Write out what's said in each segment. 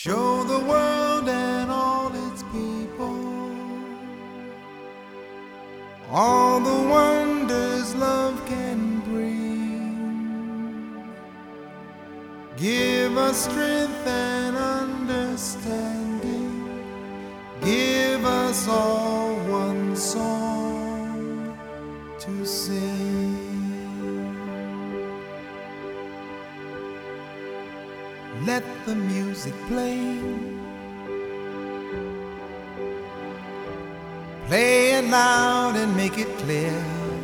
Show the world and all its people all the wonders love can bring. Give us strength and understanding. Give us all one song to sing. Let the music play. Play it loud and make it clear.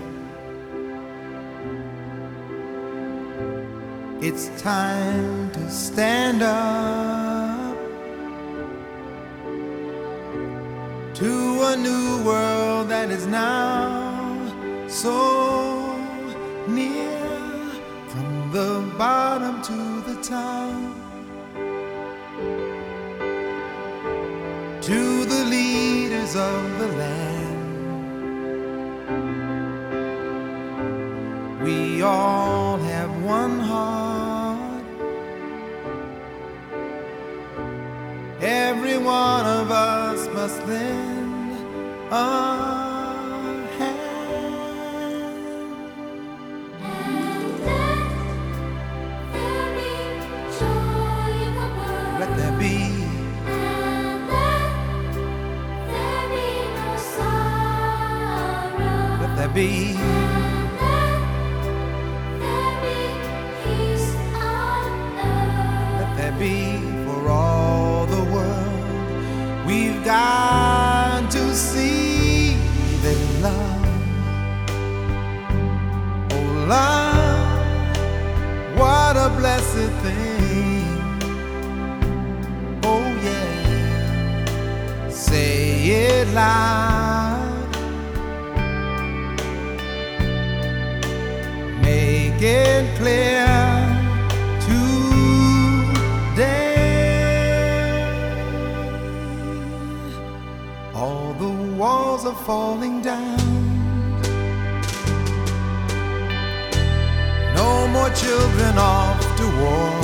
It's time to stand up to a new world that is now so near. From the bottom to the top, to the leaders of the land, we all have one heart. Every one of us must lend a hand. And let there be joy in the world. Let there be. Let there be. Peace on earth. Let there be for all the world. We've got to see that love, oh love, what a blessed thing. Oh yeah, say it loud. Make it clear today. All the walls are falling down. No more children off to war.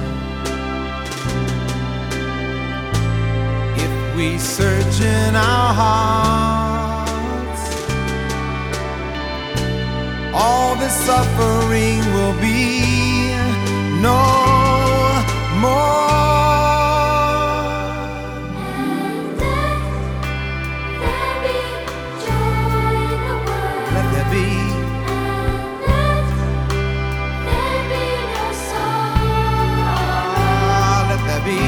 If we search in our hearts, all this suffering will be no more. And let there be joy in the world. Let there be. And let there be no sorrow. Let there be.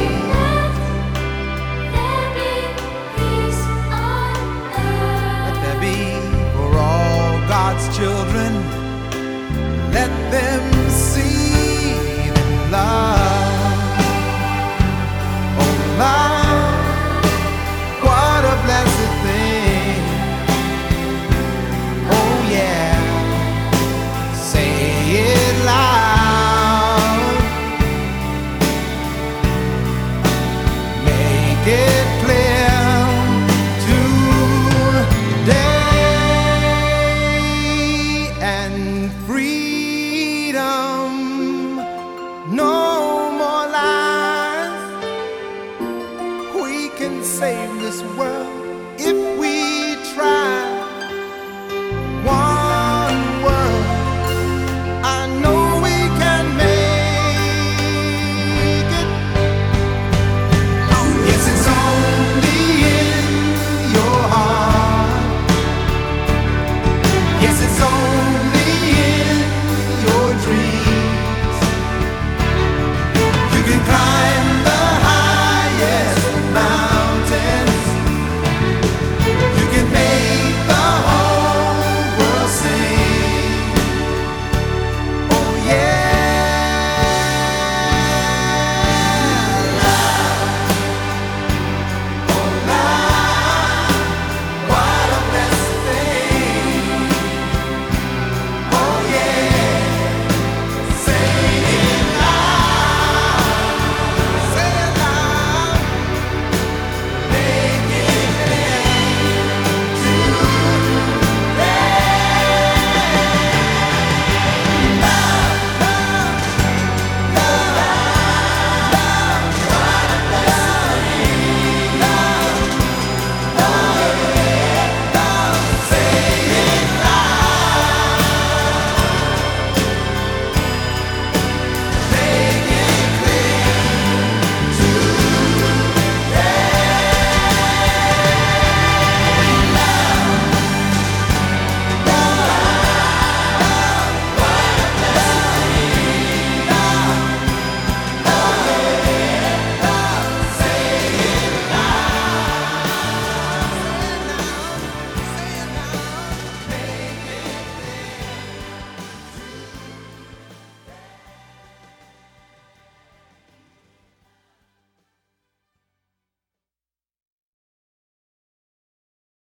Let there be peace on earth. Let there be for all God's children. Let them see that love, oh love, what a blessed thing. Oh yeah, say it loud, make it